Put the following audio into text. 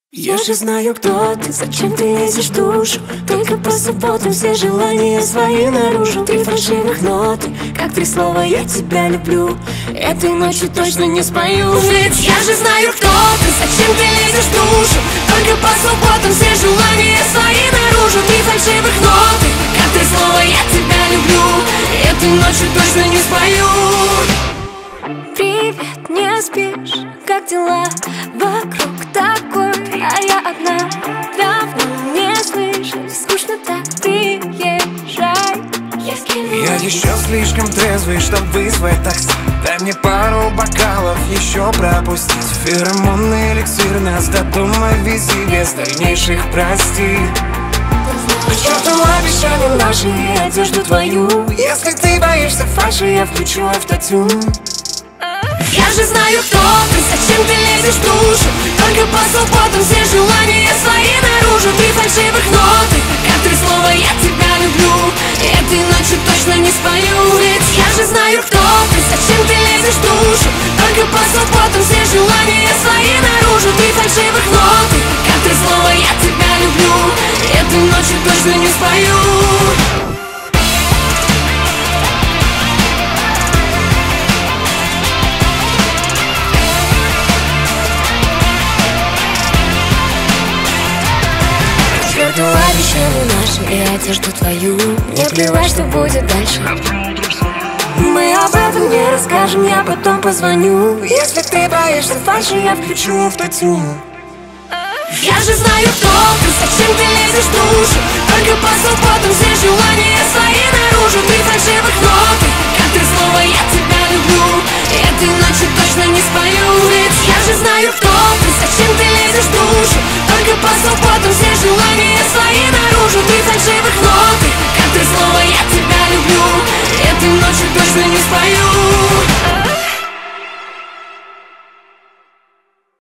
Я же знаю, кто ты, зачем ты лезешь в душу. Только по субботам все желания свои наружу. Три фальшивых ноты, как три слова «я тебя люблю». Этой ночью точно не спою. Ведь я же знаю, кто ты, зачем ты лезешь в душу. Только по субботам все желания свои наружу. Три фальшивых ноты, как три слова «я тебя люблю». Этой ночью точно не спою. Привет, не спишь, как дела? Вокруг такой, а я одна. Давно не слышишь, скучно так, приезжай. Я еще слишком трезвый, чтоб вызвать такси. Дай мне пару бокалов еще пропустить. Феромонный эликсир нас до дома вези без дальнейших прости. К черту обещания наши и одежду твою. Если ты боишься фальши, я включу автотюн. Я же знаю, кто ты, зачем ты лезешь в душу. Только по субботам все желания свои наружу. Три фальшивых ноты, как три слова «я тебя люблю». Этой ночью точно не спою. Ведь я же знаю, кто ты, зачем ты лезешь в душу. Только по субботам все желания свои наружу. Три фальшивых ноты, как три слова «я тебя люблю». Этой ночью точно не спою. Обещали наши и одежду твою. Не плевать, что будет дальше. Мы об этом не расскажем, я потом позвоню. Если ты боишься фальши, я включу автотюн. Я же знаю, кто ты, зачем ты лезешь в душу. Только по субботам все желания свои наружу. Три фальшивых ноты, как три слова «я тебя люблю». Этой ночью точно не спою. Ведь я же знаю, кто ты, зачем ты лезешь в душу. Только по субботам все желания